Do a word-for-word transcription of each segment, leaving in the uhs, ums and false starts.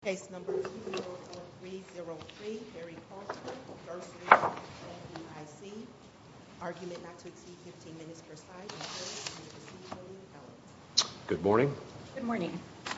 Case number two zero four three zero three, Harry Colster versus F D I C. Argument not to exceed fifteen minutes per side. Good morning. Good morning.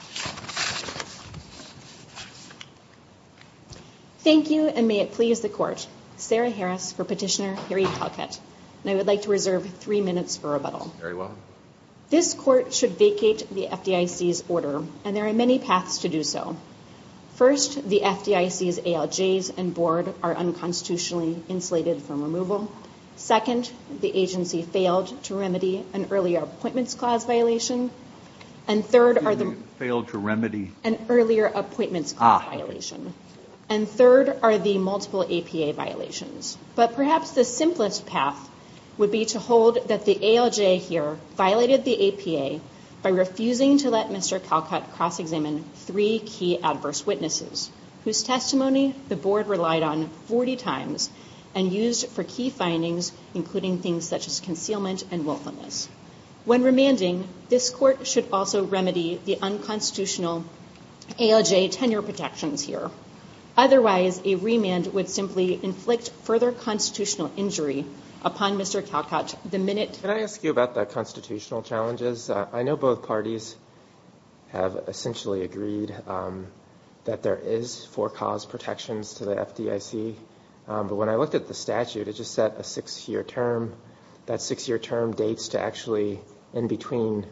Thank you, and may it please the Court. Sarah Harris for Petitioner Harry Calcutt, and I would like to reserve three minutes for rebuttal. Very well. This Court should vacate the F D I C's order, and there are many paths to do so. First, the F D I C's A L Js and board are unconstitutionally insulated from removal. Second, the agency failed to remedy an earlier appointments clause violation. And third are the failed to remedy an earlier appointments clause ah. violation. And third are the multiple A P A violations. But perhaps the simplest path would be to hold that the A L J here violated the A P A by refusing to let Mister Calcutt cross-examine three key adverse witnesses, whose testimony the board relied on forty times and used for key findings, including things such as concealment and willfulness. When remanding, this Court should also remedy the unconstitutional A L J tenure protections here. Otherwise, a remand would simply inflict further constitutional injury upon Mister Calcutt the minute. Can I ask you about the constitutional challenges? Uh, I know both parties have essentially agreed um, that there is for-cause protections to the F D I C, um, but when I looked at the statute, it just set a six-year term. That six-year term dates to actually in between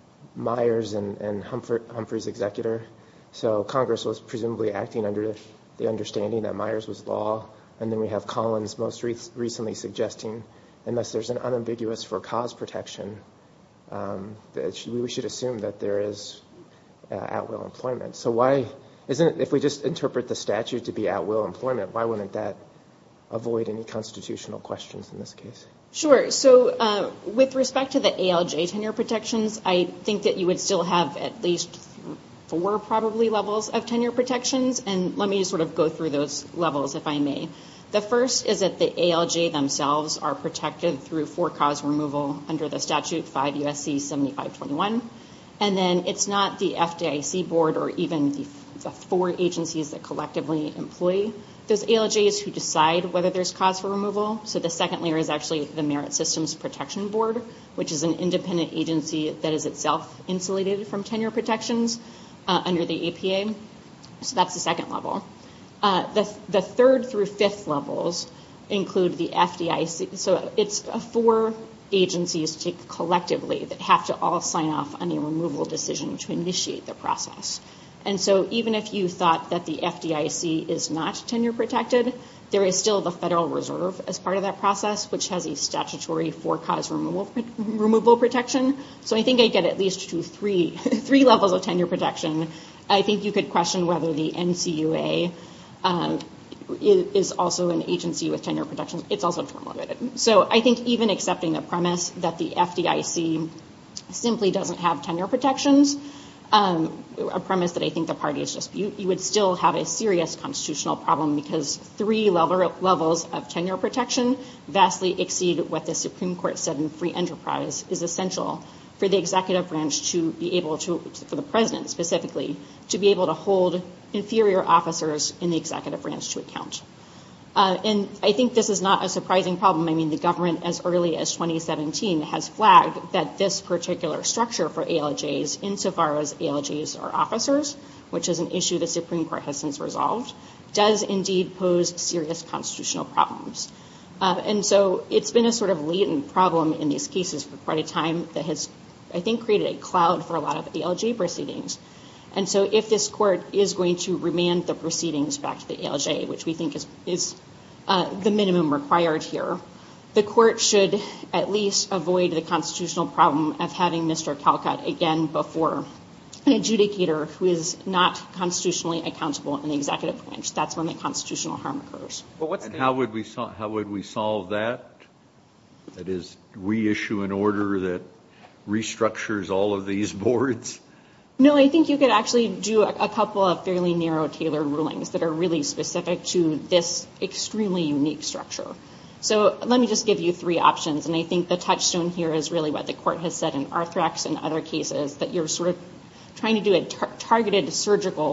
Myers and, and Humphrey, Humphrey's executor. So Congress was presumably acting under the understanding that Myers was law. And then we have Collins most re- recently suggesting, unless there's an unambiguous for-cause protection, um, that sh- we should assume that there is uh, at-will employment. So why isn't it, if we just interpret the statute to be at-will employment, why wouldn't that avoid any constitutional questions in this case? Sure. So uh, with respect to the A L J tenure protections, I think that you would still have at least four probably levels of tenure protections, and let me just sort of go through those levels if I may. The first is that the A L J themselves are protected through for-cause removal under the statute five U S C seventy-five twenty-one, and then it's not the F D I C board or even the, the four agencies that collectively employ those A L Js who decide whether there's cause for removal. So the second layer is actually the Merit Systems Protection Board, which is an independent agency that is itself insulated from tenure protections uh, under the A P A. So that's the second level. Uh, the, the third through fifth levels include the F D I C. So it's uh, four agencies to collectively that have to all sign off on a removal decision to initiate the process. And so even if you thought that the F D I C is not tenure protected, there is still the Federal Reserve as part of that process, which has a statutory for-cause removal, removal protection. So I think I get at least to three, three levels of tenure protection. I think you could question whether the N C U A um, is also an agency with tenure protections. It's also term limited. So I think even accepting the premise that the F D I C simply doesn't have tenure protections, Um, a premise that I think the parties dispute, you would still have a serious constitutional problem because three level, levels of tenure protection vastly exceed what the Supreme Court said in Free Enterprise is essential for the executive branch to be able to, for the president specifically, to be able to hold inferior officers in the executive branch to account. Uh, and I think this is not a surprising problem. I mean, the government as early as twenty seventeen has flagged that this particular structure for A L Js, insofar as A L Js are officers, which is an issue the Supreme Court has since resolved, does indeed pose serious constitutional problems. Uh, and so it's been a sort of latent problem in these cases for quite a time that has, I think, created a cloud for a lot of A L J proceedings. And so if this court is going to remand the proceedings back to the A L J, which we think is, is uh, the minimum required here, the court should at least avoid the constitutional problem of having Mister Calcutt again before an adjudicator who is not constitutionally accountable in the executive branch. That's when the constitutional harm occurs. Well, what's and the- how would we sol- how would we solve that? That is, reissue an order that restructures all of these boards? No, I think you could actually do a, a couple of fairly narrow tailored rulings that are really specific to this extremely unique structure. So let me just give you three options, and I think the touchstone here is really what the court has said in Arthrex and other cases, that you're sort of trying to do a tar- targeted surgical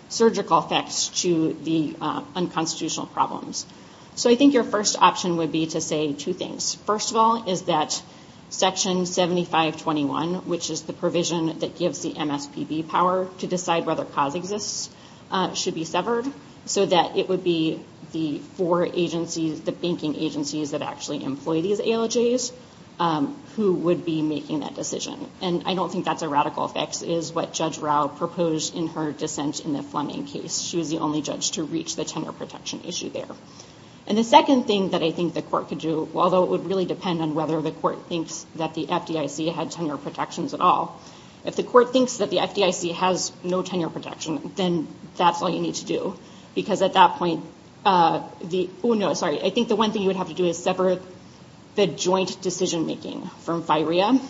surgical fix to the uh, unconstitutional problems. So I think your first option would be to say two things. First of all is that Section seventy-five twenty-one, which is the provision that gives the M S P B power to decide whether cause exists, uh, should be severed, so that it would be the four agencies, the banking agencies that actually employ these A L Js, um, who would be making that decision. And I don't think that's a radical fix. It is what Judge Rao proposed in her dissent in the Fleming case. She was the only judge to reach the tenure protection issue there. And the second thing that I think the court could do, although it would really depend on whether the court thinks that the F D I C had tenure protections at all, if the court thinks that the F D I C has no tenure protection, then that's all you need to do. Because at that point, uh, the, oh no, sorry, I think the one thing you would have to do is separate the joint decision-making from FIREA,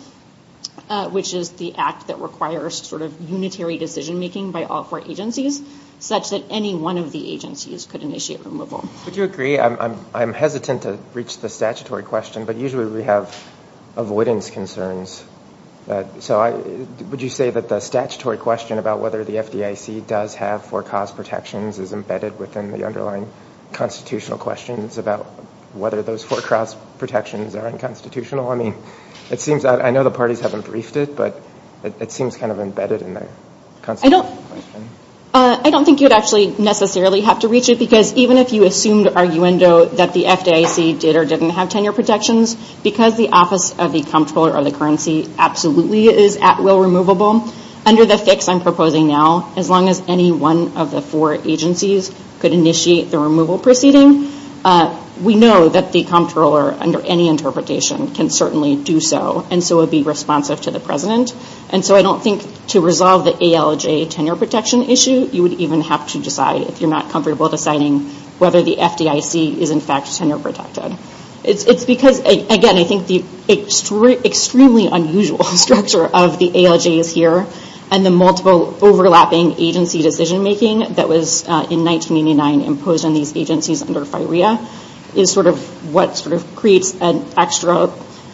uh, which is the act that requires sort of unitary decision-making by all four agencies, such that any one of the agencies could initiate removal. Would you agree? I'm, I'm, I'm hesitant to reach the statutory question, but usually we have avoidance concerns. That, so I, would you say that the statutory question about whether the F D I C does have for-cause protections is embedded within the underlying constitutional questions about whether those for-cause protections are unconstitutional? I mean, it seems, I, I know the parties haven't briefed it, but it, it seems kind of embedded in the constitutional I don't, question. Uh, I don't think you'd actually necessarily have to reach it, because even if you assumed arguendo that the F D I C did or didn't have tenure protections, because the Office of the Comptroller of the Currency absolutely is at-will removable, under the fix I'm proposing now, as long as any one of the four agencies could initiate the removal proceeding, uh, we know that the Comptroller, under any interpretation, can certainly do so, and so would be responsive to the President. And so I don't think to resolve the A L J tenure protection issue, you would even have to decide, if you're not comfortable deciding whether the F D I C is in fact tenure protected. It's, it's because, again, I think the extre- extremely unusual structure of the A L Js here and the multiple overlapping agency decision-making that was uh, in nineteen eighty-nine imposed on these agencies under FIREA is sort of what sort of creates an extra,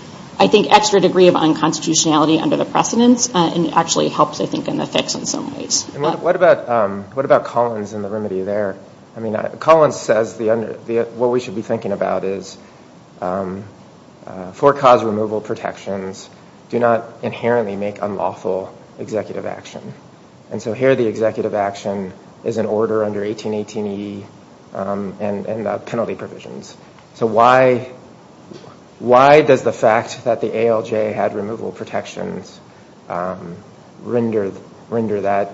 I think, extra degree of unconstitutionality under the precedents, uh, and it actually helps, I think, in the fix in some ways. And what, what about um, what about Collins and the remedy there? I mean, uh, Collins says the, under, the what we should be thinking about is um, uh, for-cause removal protections do not inherently make unlawful executive action. And so here the executive action is an order under eighteen eighteen E um, and, and uh, penalty provisions. So why why does the fact that the A L J had removal protections um, render render that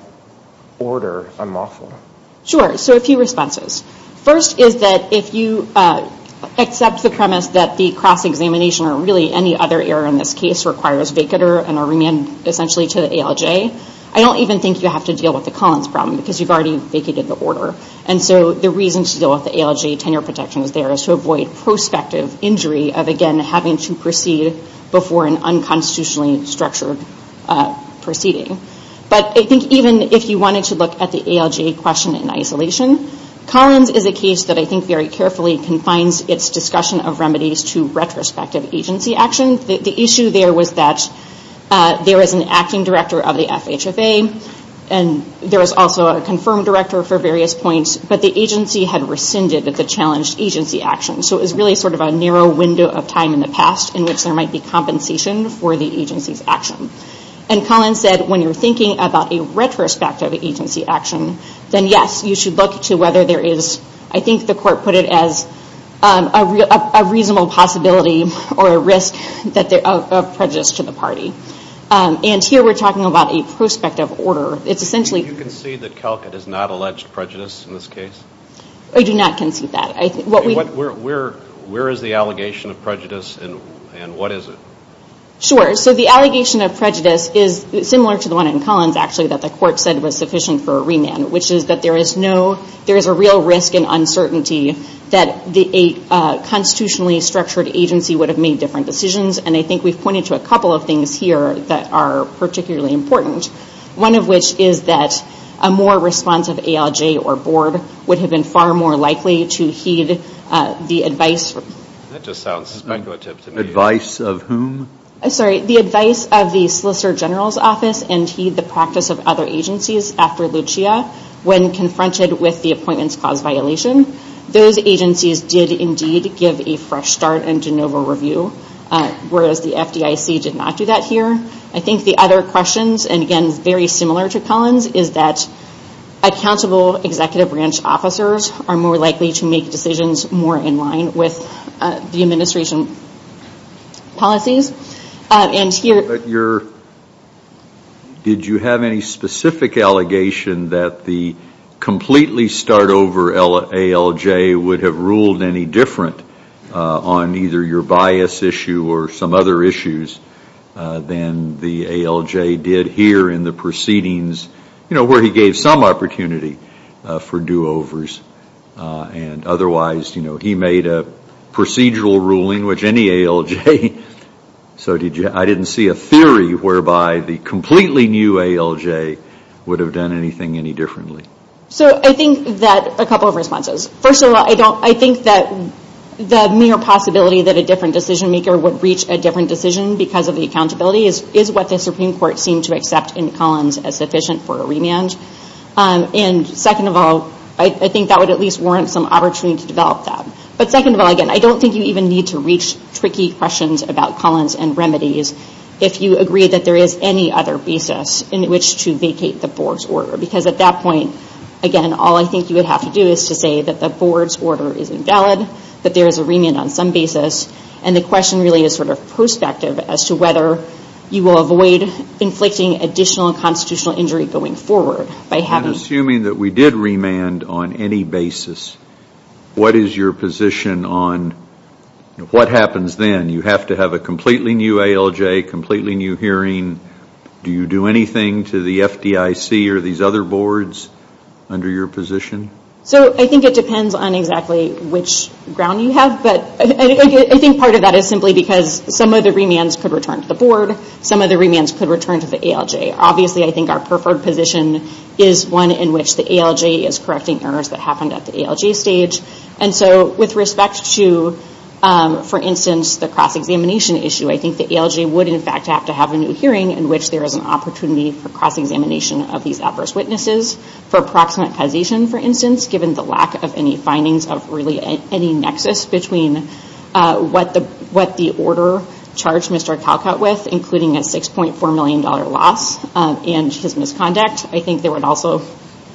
order unlawful? Sure. So a few responses. First is that if you uh, accept the premise that the cross-examination or really any other error in this case requires vacatur and a remand essentially to the A L J, I don't even think you have to deal with the Collins problem because you've already vacated the order. And so the reason to deal with the A L J tenure protections there is to avoid prospective injury of, again, having to proceed before an unconstitutionally structured uh, proceeding. But I think even if you wanted to look at the A L J question in isolation, Collins is a case that I think very carefully confines its discussion of remedies to retrospective agency action. The, the issue there was that uh, there is an acting director of the F H F A, and there is also a confirmed director for various points, but the agency had rescinded the challenged agency action. So it was really sort of a narrow window of time in the past in which there might be compensation for the agency's action. And Collins said when you're thinking about a retrospective agency action, then yes, you should look to whether there is, I think the court put it as um, a, re- a, a reasonable possibility or a risk that there, of, of prejudice to the party. Um, and here we're talking about a prospective order. It's essentially... You concede that Calcutt has not alleged prejudice in this case? I do not concede that. I th- what we what, where, where, where is the allegation of prejudice and, and what is it? Sure. So the allegation of prejudice is similar to the one in Collins, actually, that the court said was sufficient for a remand, which is that there is no, there is a real risk and uncertainty that the a uh, constitutionally structured agency would have made different decisions. And I think we've pointed to a couple of things here that are particularly important. One of which is that a more responsive A L J or board would have been far more likely to heed uh, the advice. That just sounds speculative to me. Advice of whom? Sorry, the advice of the Solicitor General's office and heed the practice of other agencies after Lucia, when confronted with the Appointments Clause violation, those agencies did indeed give a fresh start and de novo review, uh, whereas the F D I C did not do that here. I think the other questions, and again, very similar to Collins, is that accountable executive branch officers are more likely to make decisions more in line with uh, the administration policies. Uh, and here... But you're, did you have any specific allegation that the completely start over A L J would have ruled any different uh, on either your bias issue or some other issues uh, than the A L J did here in the proceedings, you know, where he gave some opportunity uh, for do-overs uh, and otherwise, you know, he made a procedural ruling, which any A L J, so did you, I didn't see a theory whereby the completely new A L J would have done anything any differently. So I think that a couple of responses. First of all, I don't, I think that the mere possibility that a different decision maker would reach a different decision because of the accountability is, is what the Supreme Court seemed to accept in Collins as sufficient for a remand. Um, and second of all, I, I think that would at least warrant some opportunity to develop that. But second of all, again, I don't think you even need to reach tricky questions about Collins and remedies if you agree that there is any other basis in which to vacate the board's order. Because at that point, again, all I think you would have to do is to say that the board's order is invalid, that there is a remand on some basis, and the question really is sort of prospective as to whether you will avoid inflicting additional constitutional injury going forward by having... And assuming that we did remand on any basis, what is your position on what happens then? You have to have a completely new A L J, completely new hearing. Do you do anything to the F D I C or these other boards under your position? So I think it depends on exactly which ground you have, but I, I, I think part of that is simply because some of the remands could return to the board, some of the remands could return to the A L J. Obviously, I think our preferred position is one in which the A L J is correcting errors that happened at the A L J stage. And so with respect to, um, for instance, the cross-examination issue, I think the A L J would in fact have to have a new hearing in which there is an opportunity for cross-examination of these adverse witnesses for approximate causation, for instance, given the lack of any findings of really any nexus between uh, what the what the order charged Mister Calcutt with, including a six point four million dollars loss uh, and his misconduct. I think there would also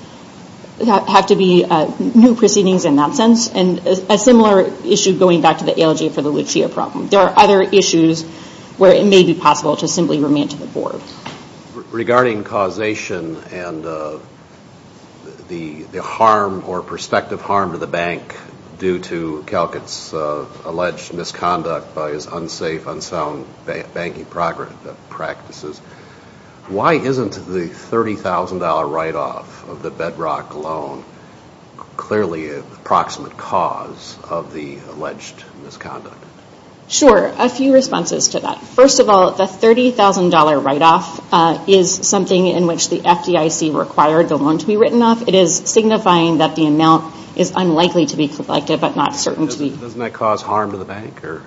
have to be uh, new proceedings in that sense, and a, a similar issue going back to the A L J for the Lucia problem. There are other issues where it may be possible to simply remand to the board. Regarding causation and uh, the the harm or prospective harm to the bank due to Calcutt's uh, alleged misconduct by his unsafe, unsound ba- banking progress, uh, practices, why isn't the thirty thousand dollars write-off of the Bedrock loan clearly an approximate cause of the alleged misconduct? Sure. A few responses to that. First of all, the thirty thousand dollars write-off uh, is something in which the F D I C required the loan to be written off. It is signifying that the amount is unlikely to be collected but not certain doesn't, to be. Doesn't that cause harm to the bank? Or?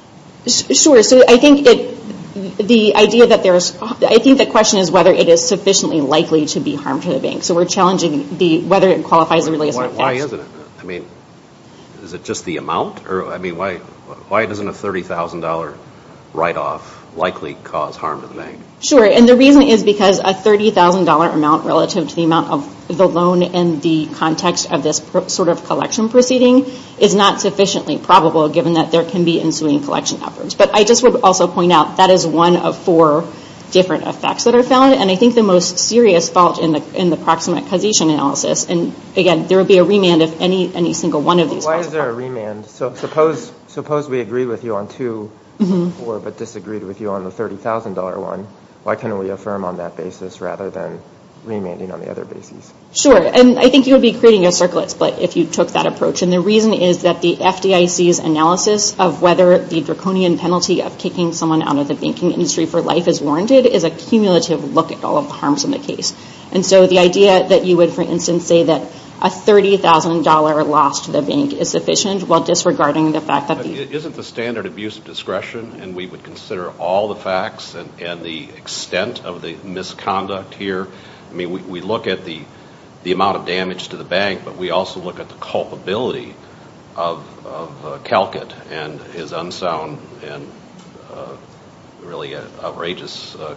Sure. So I think it... The idea that there's, I think the question is whether it is sufficiently likely to be harm to the bank. So we're challenging the whether it qualifies really as an offense. Why isn't it? I mean, is it just the amount, or I mean, why why doesn't a thirty thousand dollars write-off likely cause harm to the bank? Sure, and the reason is because a thirty thousand dollars amount relative to the amount of the loan and the context of this pro- sort of collection proceeding is not sufficiently probable given that there can be ensuing collection efforts. But I just would also point out that is one of four different effects that are found, and I think the most serious fault in the in the proximate causation analysis, and again, there would be a remand if any any single one of these. Why is there a remand? So suppose suppose we agree with you on two, mm-hmm. four, but disagreed with you on the thirty thousand dollars one. Why couldn't we affirm on that basis rather than remanding on the other bases? Sure, and I think you would be creating a circlet split if you took that approach. And the reason is that the F D I C's analysis of whether the draconian penalty of kicking someone out of the banking industry for life is warranted is a cumulative look at all of the harms in the case. And so the idea that you would, for instance, say that a thirty thousand dollars loss to the bank is sufficient while disregarding the fact that the... Isn't the standard abuse of discretion, and we would consider all the facts and, and the extent of the misconduct here? I mean, we, we look at the the amount of damage to the bank, but we also look at the culpability of, of uh, Calcutt and his unsound and uh, really outrageous uh,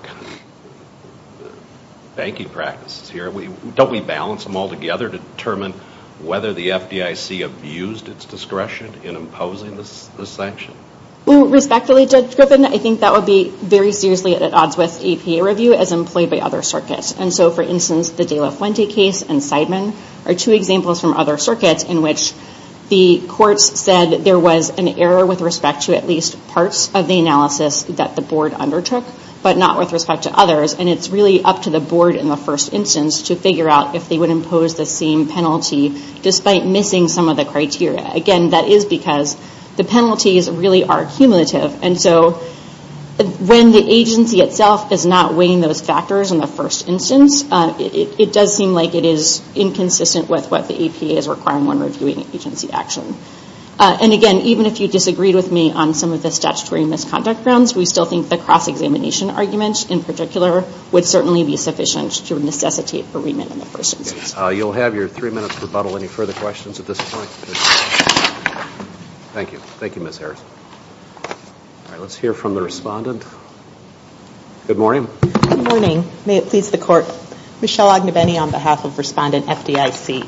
banking practices here. We, don't we balance them all together to determine whether the F D I C abused its discretion in imposing this, this sanction? Well, respectfully, Judge Griffin, I think that would be very seriously at odds with A P A review as employed by other circuits. And so, for instance, the De La Fuente case and Seidman are two examples from other circuits in which the courts said there was an error with respect to at least parts of the analysis that the board undertook, but not with respect to others. And it's really up to the board in the first instance to figure out if they would impose the same penalty despite missing some of the criteria. Again, that is because the penalties really are cumulative. And so when the agency itself is not weighing those factors in the first instance, uh, it, it does seem like it is inconsistent with what the A P A is requiring when reviewing agency action. Uh, and again, even if you disagreed with me on some of the statutory misconduct grounds, we still think the cross-examination argument in particular would certainly be sufficient to necessitate a remand in the first instance. Uh, you'll have your three minutes rebuttal. Any further questions at this point? Thank you. Thank you, Miz Harris. All right, let's hear from the respondent. Good morning. Good morning. May it please the Court. Michelle Ognebeni on behalf of Respondent F D I C.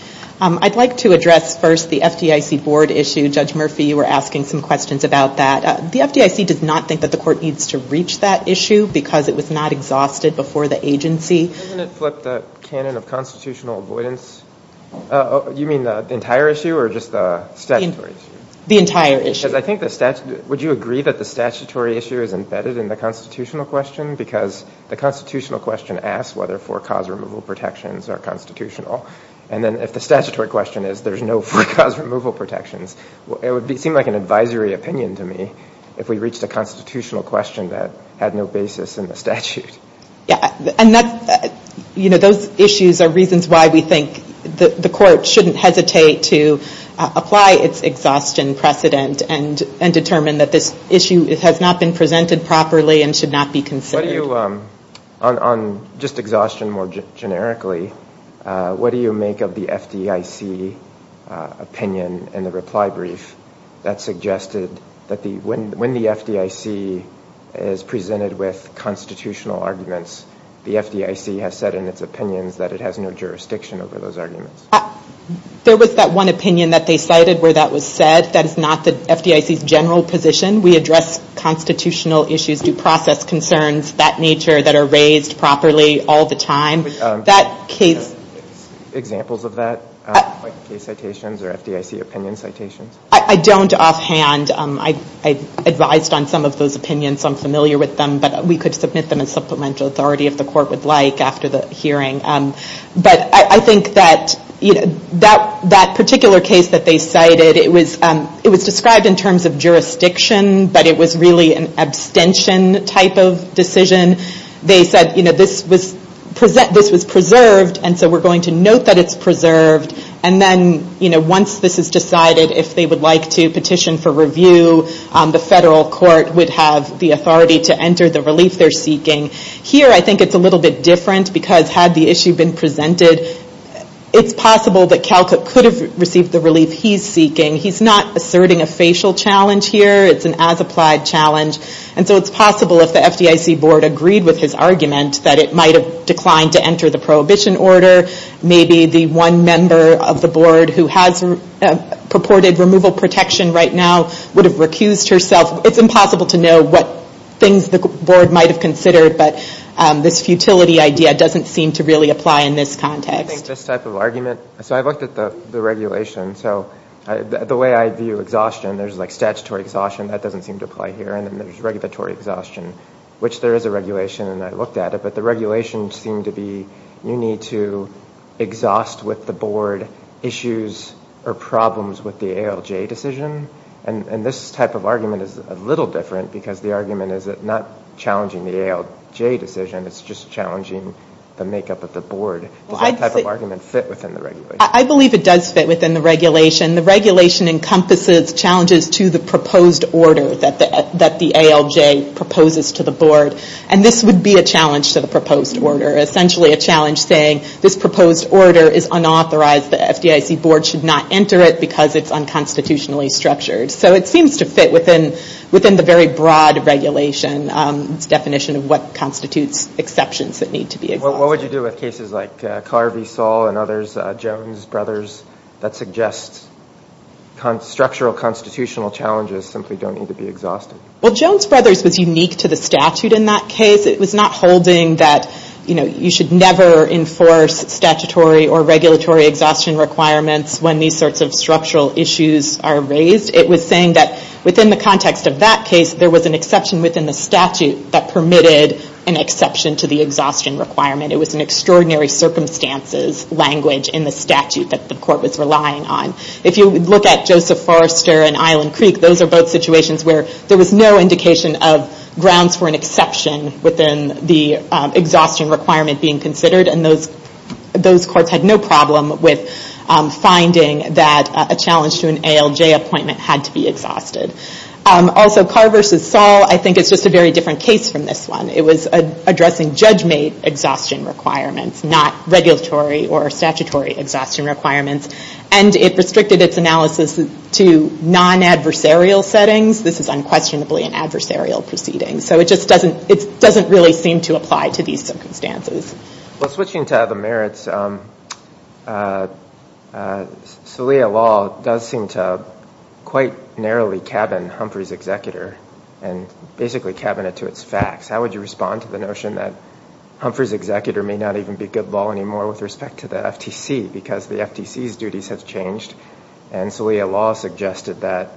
Um, I'd like to address first the F D I C board issue. Judge Murphy, you were asking some questions about that. Uh, the F D I C does not think that the Court needs to reach that issue because it was not exhausted before the agency. Doesn't it flip the canon of constitutional avoidance? Uh, oh, you mean the entire issue or just the statutory issue? The entire issue. Because I think the statute, would you agree that the statutory issue is embedded in the constitutional question? Because the constitutional question asks whether for-cause removal protections are constitutional. And then if the statutory question is there's no for-cause removal protections, well, it would be, seem like an advisory opinion to me if we reached a constitutional question that had no basis in the statute. Yeah, and that's, uh, you know, those issues are reasons why we think the, the Court shouldn't hesitate to uh, apply its exhaustion precedent and, and determine that this issue has not been presented properly and should not be considered. What do you, um, on, on just exhaustion more ge- generically, uh, what do you make of the F D I C uh, opinion in the reply brief that suggested that the when when the F D I C is presented with constitutional arguments, the F D I C has said in its opinions that it has no jurisdiction over those arguments? Uh, there was that one opinion that they cited where that was said. That is not the F D I C's general position. We address constitutional issues, due process concerns, that nature that are raised properly all the time. Um, that case... Examples of that, uh, uh, like case citations or F D I C opinion citations? I, I don't offhand. Um, I, I advised on some of those opinions, so I'm familiar with them, but we could submit them as supplemental authority if the Court would like after the hearing. Um, but I, I think that, you know, that that particular case that they cited, it was um, it was described in terms of jurisdiction, but it was really an abstention type of decision. They said, you know, this was present, this was preserved, and so we're going to note that it's preserved. And then, you know, once this is decided, if they would like to petition for review, um, the federal court would have the authority to enter the relief they're seeking. Here, I think it's a little bit different because had the issue been presented, it's possible that Calcutt could have received the relief he's seeking. He's not asserting a facial challenge here. It's an as-applied challenge. And so it's possible if the F D I C board agreed with his argument that it might have declined to enter the prohibition order. Maybe the one member of the board who has uh, purported removal protection right now would have recused herself. It's impossible to know what things the board might have considered, but Um, this futility idea doesn't seem to really apply in this context. I think this type of argument, so I looked at the, the regulation, so I, the, the way I view exhaustion, there's like statutory exhaustion, that doesn't seem to apply here, and then there's regulatory exhaustion, which there is a regulation, and I looked at it, but the regulations seem to be you need to exhaust with the board issues or problems with the A L J decision, and, and this type of argument is a little different because the argument is that not challenging the A L J decision, it's just challenging the makeup of the board. Does well, that I'd type say, of argument fit within the regulation? I believe it does fit within the regulation. The regulation encompasses challenges to the proposed order that the that the A L J proposes to the board. And this would be a challenge to the proposed order, essentially a challenge saying this proposed order is unauthorized, the F D I C board should not enter it because it's unconstitutionally structured. So it seems to fit within within the very broad regulation, um, its definition of what constitutes exceptions that need to be exhausted. What, what would you do with cases like uh, Carr v. Saul and others, uh, Jones Brothers, that suggest con- structural constitutional challenges simply don't need to be exhausted? Well, Jones Brothers was unique to the statute in that case. It was not holding that, you know, you should never enforce statutory or regulatory exhaustion requirements when these sorts of structural issues are raised. It was saying that within the context of that case, there was an exception within the statute that permitted an exception to the exhaustion requirement. It was an extraordinary circumstances language in the statute that the court was relying on. If you look at Joseph Forrester and Island Creek, those are both situations where there was no indication of grounds for an exception within the um, exhaustion requirement being considered, and those those courts had no problem with um, finding that uh, a challenge to an A L J appointment had to be exhausted. Um, also, Carr versus Saul, I think it's just a very different case from this one. It was a, addressing judge-made exhaustion requirements, not regulatory or statutory exhaustion requirements, and it restricted its analysis to non-adversarial settings. This is unquestionably an adversarial proceeding, so it just doesn't it doesn't really seem to apply to these circumstances. Well, switching to the merits, um, uh, uh, Scalia law does seem to quite narrowly cabin Humphrey's executor and basically cabin it to its facts. How would you respond to the notion that Humphrey's executor may not even be good law anymore with respect to the F T C because the F T C's duties have changed, and Scalia law suggested that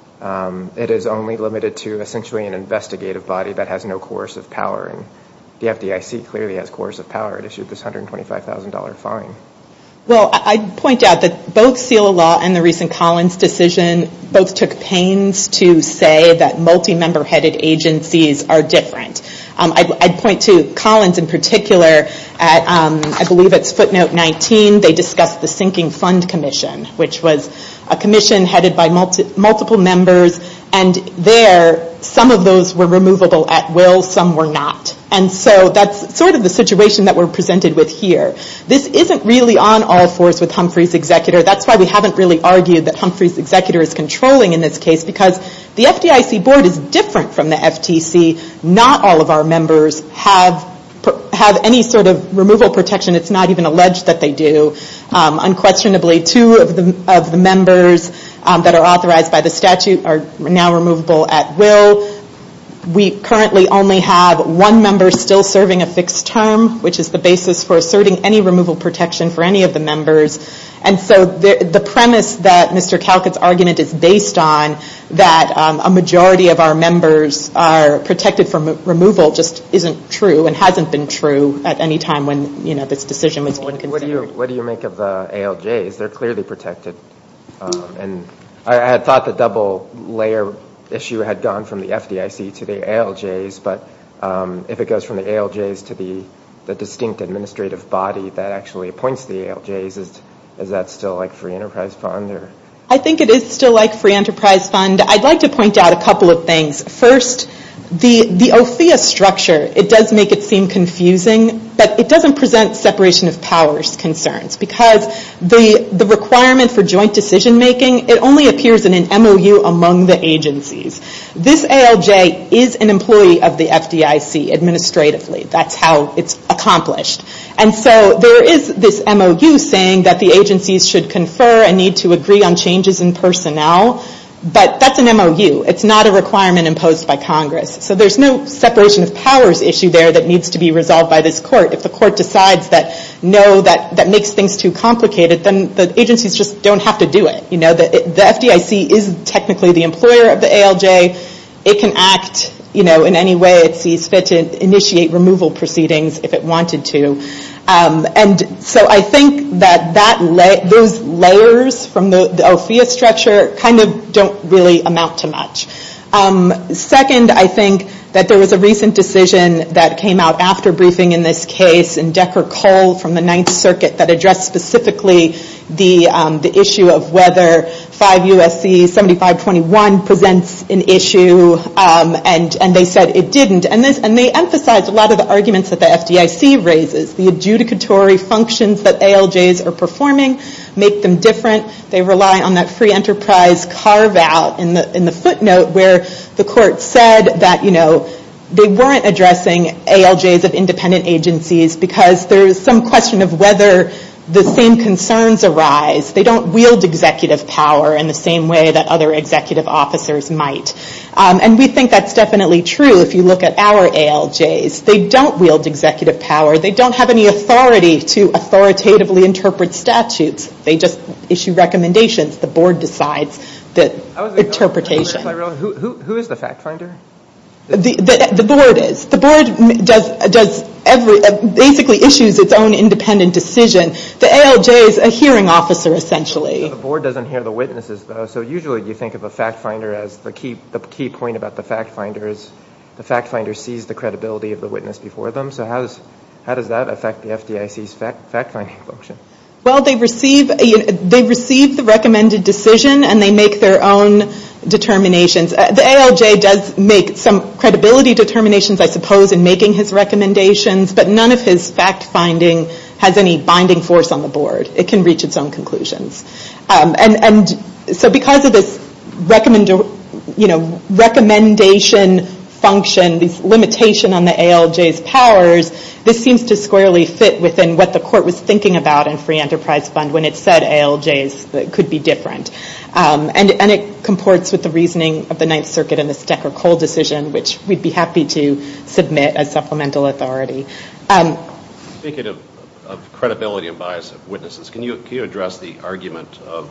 um, it is only limited to essentially an investigative body that has no coercive power, and the F D I C clearly has coercive power. It issued this one hundred twenty-five thousand dollars fine. Well, I'd point out that both Scalia law and the recent Collins decision both took pains to say that multi-member headed agencies are different. Um, I'd, I'd point to Collins in particular at, um, I believe it's footnote nineteen, they discussed the Sinking Fund Commission, which was a commission headed by multi, multiple members, and there, some of those were removable at will, some were not. And so that's sort of the situation that we're presented with here. This isn't really on all fours with Humphrey's executor. That's why we haven't really argued that Humphrey's executor is controlling in this case, because the F D I C board is different from the F T C. Not all of our members have have any sort of removal protection. It's not even alleged that they do. Um, unquestionably, two of the of the members um, that are authorized by the statute are now removable at will. We currently only have one member still serving a fixed term, which is the basis for asserting any removal protection for any of the members. And so the, the premise that Mister Calcutt's argument is based on, that um, a majority of our members are protected from removal, just isn't true and hasn't been true at any time when, you know, this decision was being considered. What do you, what do you make of the A L Js? They're clearly protected. Um, and I, I had thought the double layer issue had gone from the F D I C to the A L Js, but um, if it goes from the A L Js to the, the distinct administrative body that actually appoints the A L Js, is is that still like Free Enterprise Fund? Or? I think it is still like Free Enterprise Fund. I'd like to point out a couple of things. First, the the O F I A structure, it does make it seem confusing, but it doesn't present separation of powers concerns, because the the requirement for joint decision making, it only appears in an M O U among the agencies. This A L J is an employee of the F D I C administratively. That's how it's accomplished. And so there is this M O U saying that the agencies should confer and need to agree on changes in personnel. But that's an M O U. It's not a requirement imposed by Congress. So there's no separation of powers issue there that needs to be resolved by this court. If the court decides that, no, that, that makes things too complicated, then the agencies just don't have to do it. You know, the, the F D I C is technically the employer of the A L J. It can act, you know, in any way it sees fit to initiate removal proceedings if it wanted to. Um, and so I think that, that la- those layers from the, the O F I A structure kind of don't really amount to much. Um, second, I think that there was a recent decision that came out after briefing in this case in Decker-Cole from the Ninth Circuit that addressed specifically the um, the issue of whether five U S C seventy-five twenty-one presents an issue, um, and and they said it didn't. And this and they emphasized a lot of the arguments that the F D I C raises. The adjudicatory functions that A L Js are performing make them different. They rely on that free enterprise carve out in the in the footnote where the court said that, you know, they weren't addressing A L Js of independent agencies because there's some question of whether the same concerns arise. They don't wield executive power in the same way that other executive officers might. Um, and we think that's definitely true if you look at our A L Js. They don't wield executive power. They don't have any authority to authoritatively interpret statutes. They just issue recommendations. The board decides the interpretation. Who, who, who is the fact finder? The, the, the board is. The board does, does every, uh, basically issues its own independent decision. The A L J is a hearing officer, essentially. So the board doesn't hear the witnesses, though. So usually you think of a fact finder as the key, the key point about the fact finder is the fact finder sees the credibility of the witness before them. So how does, how does that affect the F D I C's fact, fact finding function? Well, they receive, you know, they receive the recommended decision and they make their own determinations. Uh, the A L J does make some credibility determinations, I suppose, in making his recommendations, but none of his fact-finding has any binding force on the board. It can reach its own conclusions. Um, and, and so because of this recommend, you know, recommendation function, this limitation on the A L J's powers, this seems to squarely fit within what the court was thinking about in Free Enterprise Fund when it said A L Js could be different. Um, and, and it comports with the reasoning of the Ninth Circuit in the Stecker-Cole decision, which we'd be happy to submit as supplemental authority. Um, Speaking of, of credibility and bias of witnesses, can you, can you address the argument of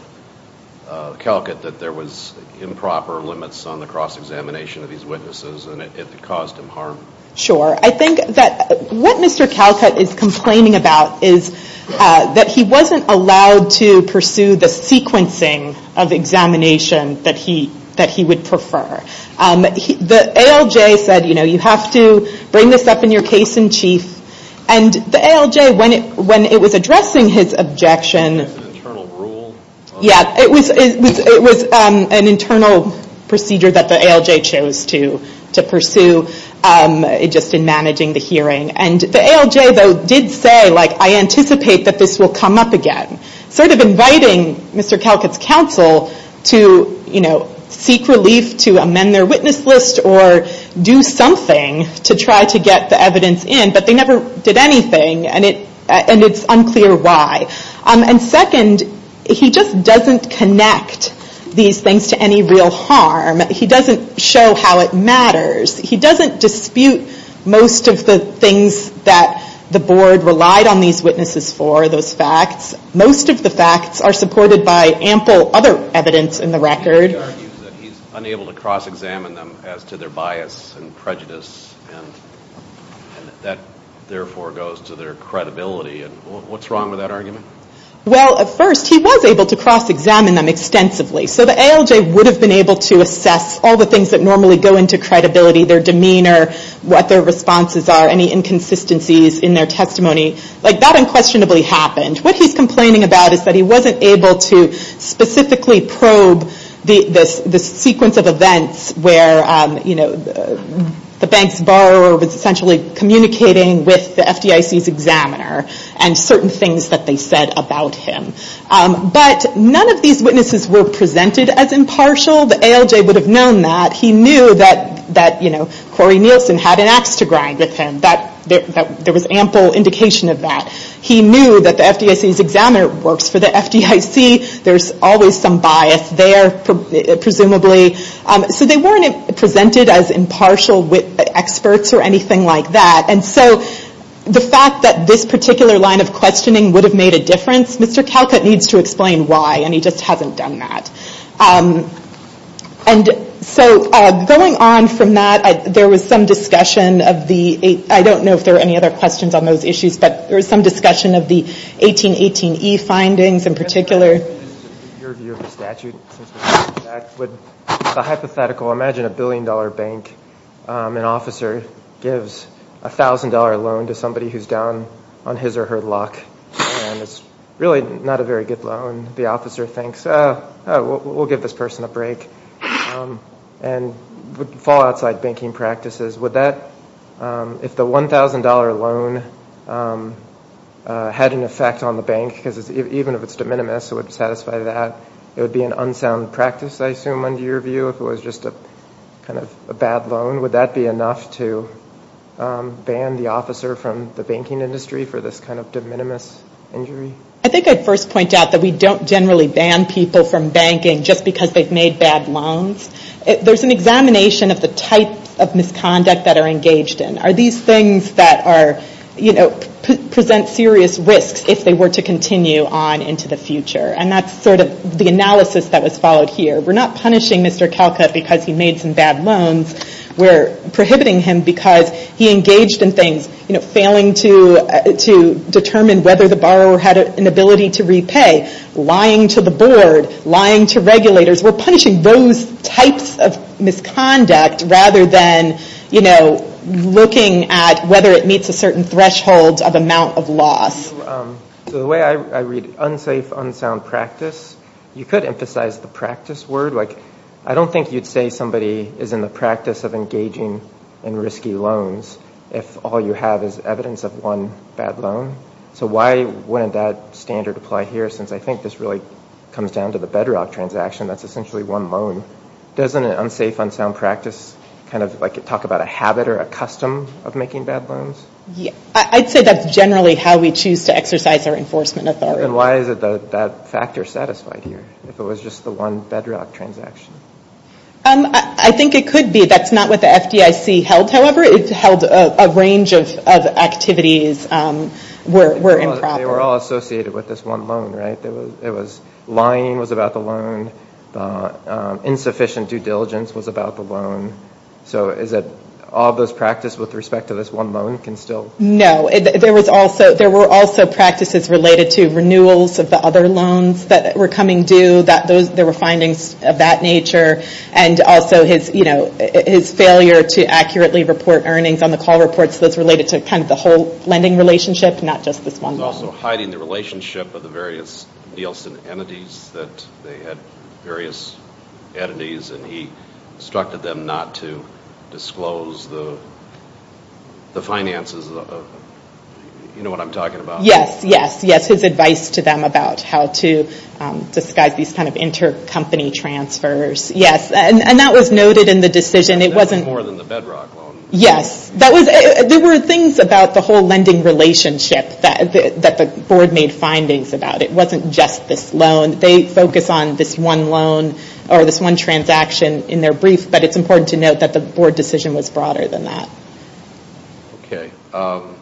uh, Calcutt that there was improper limits on the cross-examination of these witnesses and it, it caused him harm? Sure. I think that what Mister Calcutt is complaining about is uh, that he wasn't allowed to pursue the sequencing of examination that he that he would prefer. Um, he, the A L J said, you know, you have to bring this up in your case in chief, and the A L J, when it when it was addressing his objection, It's an internal rule. Yeah, it was it was it was um, an internal procedure that the A L J chose to to pursue, um, just in managing the hearing. And the A L J, though, did say, like, I anticipate that this will come up again, sort of inviting Mister Calcutt's counsel to, you know, seek relief to amend their witness list or do something to try to get the evidence in, but they never did anything, and it and it's unclear why. Um, and second, he just doesn't connect these things to any real harm. He doesn't show how it matters. He doesn't dispute most of the things that the board relied on these witnesses for, those facts. Most of the facts are supported by ample other evidence in the record. He argues that he's unable to cross-examine them as to their bias and prejudice, and, and that therefore goes to their credibility. And what's wrong with that argument? Well, at first, he was able to cross-examine them extensively. So the A L J would have been able to assess all the things that normally go into credibility, their demeanor, what their responses are, any inconsistencies in their testimony. Like, that unquestionably happened. What he's complaining about is that he wasn't able to specifically probe the, this, this sequence of events where, um, you know, the, the bank's borrower was essentially communicating with the F D I C's examiner and certain things that they said about him. Um, but none of these witnesses were presented as impartial. The A L J would have known that. He knew that, that you know, Corey Nielsen had an axe to grind with him, that there, that there was ample indication of that. He knew that the F D I C's examiner works for the F D I C. There's always some bias there, pre- presumably. Um, so they weren't presented as impartial wit- experts or anything like that. And so the fact that this particular line of questioning would have made a difference, Mister Calcutt needs to explain why, and he just hasn't done that. Um, and so uh, going on from that, I, there was some discussion of the, eight, I don't know if there are any other questions on those issues, but there was some discussion of the eighteen eighteen E findings in particular. Your view of the statute, since we're back, would the hypothetical, imagine a billion dollar bank, um, an officer gives a thousand dollar loan to somebody who's down on his or her luck and is really not a very good loan. The officer thinks, oh, oh we'll, we'll give this person a break, um, and would fall outside banking practices. Would that, um, if the one thousand dollars loan um, uh, had an effect on the bank, because even if it's de minimis, it would satisfy that, it would be an unsound practice, I assume, under your view, if it was just a kind of a bad loan. Would that be enough to um, ban the officer from the banking industry for this kind of de minimis injury? I think I'd first point out that we don't generally ban people from banking just because they've made bad loans. It, there's an examination of the types of misconduct that are engaged in. Are these things that are, you know, p- present serious risks if they were to continue on into the future? And that's sort of the analysis that was followed here. We're not punishing Mister Calcutt because he made some bad loans. We're prohibiting him because he engaged in things, you know, failing to uh, to determine whether the borrower had a, an ability to repay, lying to the board, lying to regulators. We're punishing those types of misconduct rather than, you know, looking at whether it meets a certain threshold of amount of loss. Um, so the way I, I read unsafe, unsound practice, you could emphasize the practice word. Like, I don't think you'd say somebody is in the practice of engaging in risky loans if all you have is evidence of one bad loan. So why wouldn't that standard apply here, since I think this really comes down to the Bedrock transaction? That's essentially one loan. Doesn't an unsafe, unsound practice kind of like talk about a habit or a custom of making bad loans? Yeah, I'd say that's generally how we choose to exercise our enforcement authority. Then why is it that that factor satisfied here, if it was just the one Bedrock transaction? Um, I, I think it could be. That's not what the F D I C held, however. It held a, a range of, of activities um, were, were they were all, improper. They were all associated with this one loan, right? There was, it was lying was about the loan. The um, insufficient due diligence was about the loan. So is it all of those practices with respect to this one loan can still? No, it, there was also there were also practices related to renewals of the other loans that were coming due. That those there were findings of that nature, and also his you know his failure to accurately report earnings on the call reports. Those related to kind of the whole lending relationship, not just this one. He's loan. also hiding the relationship of the various Nielsen entities, that they had various entities, and he instructed them not to disclose the the finances of, you know what I'm talking about? Yes, yes, yes. His advice to them about how to um, disguise these kind of intercompany transfers. Yes, and, and that was noted in the decision. That it wasn't was more than the Bedrock loan. Yes, that was. Uh, there were things about the whole lending relationship that the, that the board made findings about. It wasn't just this loan. They focus on this one loan or this one transaction in their brief, but it's important to note that the board decision was broader than that. Okay. Um,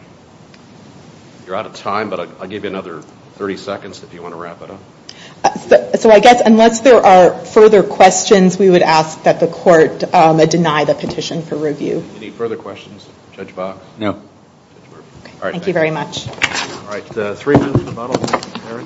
you're out of time, but I'll, I'll give you another thirty seconds if you want to wrap it up. Uh, so, so I guess unless there are further questions, we would ask that the court um, deny the petition for review. Any further questions, Judge Box? No. Judge Murphy? Okay. All right, thank you very much. All right, uh, three minutes rebuttal, Mister Harris.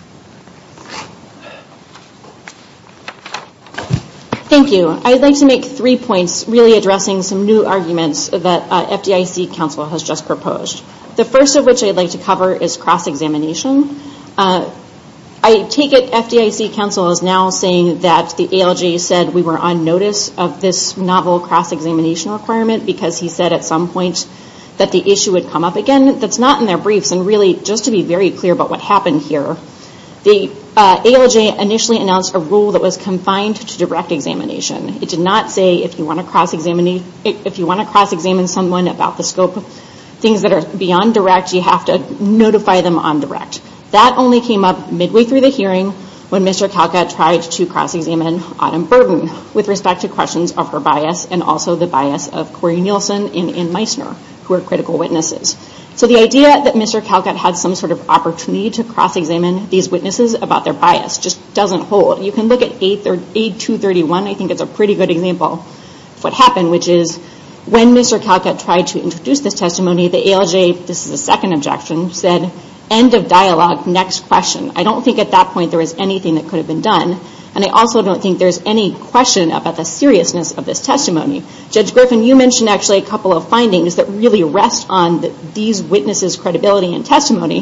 Thank you. I'd like to make three points really addressing some new arguments that uh, F D I C counsel has just proposed. The first of which I'd like to cover is cross-examination. Uh, I take it F D I C counsel is now saying that the A L J said we were on notice of this novel cross-examination requirement because he said at some point that the issue would come up again. That's not in their briefs, and really, just to be very clear about what happened here, the uh, A L J initially announced a rule that was confined to direct examination. It did not say if you want to cross-examine if you want to cross-examine someone about the scope of things that are beyond direct, you have to notify them on direct. That only came up midway through the hearing when Mister Calcutt tried to cross-examine Autumn Burden with respect to questions of her bias and also the bias of Corey Nielsen and Ann Meissner, who are critical witnesses. So the idea that Mister Calcutt had some sort of opportunity to cross-examine these witnesses about their bias just doesn't hold. You can look at A two thirty-one. I think it's a pretty good example of what happened, which is when Mister Calcutt tried to introduce this testimony, the A L J, this is a second objection, said, end of dialogue, next question. I don't think at that point there was anything that could have been done. And I also don't think there's any question about the seriousness of this testimony. Judge Griffin, you mentioned actually a couple of findings that really rest on the, these witnesses' credibility and testimony.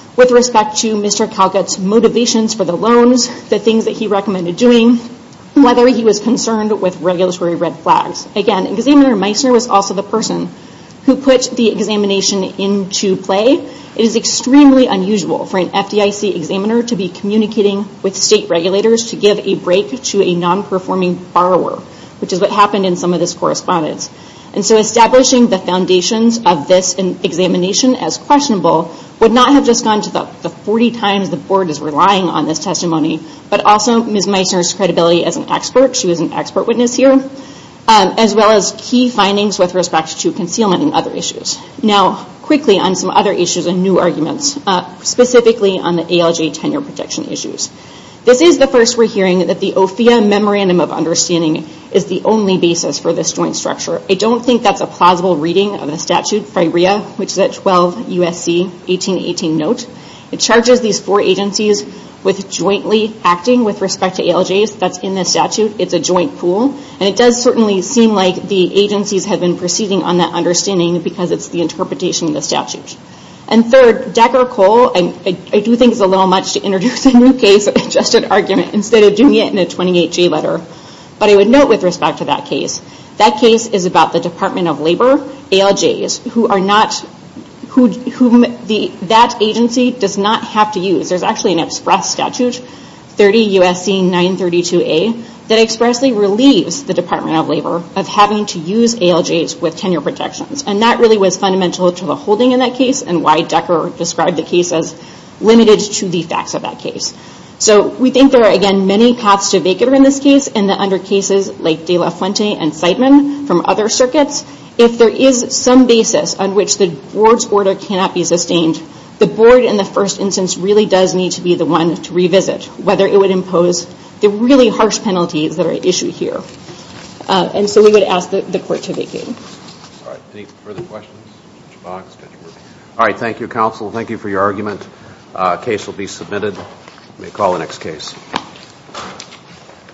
with respect to Mister Calcutt's motivations for the loans, the things that he recommended doing, whether he was concerned with regulatory red flags. Again, Examiner Meissner was also the person who put the examination into play. It is extremely unusual for an F D I C examiner to be communicating with state regulators to give a break to a non-performing borrower, which is what happened in some of this correspondence. And so establishing the foundations of this examination as questionable would not have just gone to the, the forty times the board is relying on this testimony, but also Miz Meissner's credibility as an expert. She was an expert witness here, um, as well as key findings with respect to concealment and other issues. Now, quickly on some other issues and new arguments, uh, specifically on the A L J tenure protection issues. This is the first we're hearing that the O F I A Memorandum of Understanding is the only basis for this joint structure. I don't think that's a plausible reading of the statute, FIREA, which is at twelve U S C eighteen eighteen note. It charges these four agencies with jointly acting with respect to A L Js. That's in the statute. It's a joint pool. And it does certainly seem like the agencies have been proceeding on that understanding because it's the interpretation of the statute. And third, Decker-Cole, I, I, I do think it's a little much to introduce a new case, just an argument, instead of doing it in a twenty-eight J letter. But I would note with respect to that case, that case is about the Department of Labor, A L Js, who are not, who, whom the, that agency does not have to use. There's actually an express statute, thirty U S C nine thirty-two A, that expressly relieves the Department of Labor of having to use A L Js with tenure protections. And that really was fundamental to the holding in that case and why Decker described the case as limited to the facts of that case. So we think there are, again, many paths to vacatur in this case, and that under cases like De La Fuente and Seidman from other circuits, if there is some basis on which the board's order cannot be sustained, the board in the first instance really does need to be the one to revisit whether it would impose the really harsh penalties that are at issue here. Uh, and so we would ask the, the court to vacate. All right. Any further questions? Judge Boggs, Judge Murphy. All right. Thank you, counsel. Thank you for your argument. Uh, case will be submitted. You may call the next case.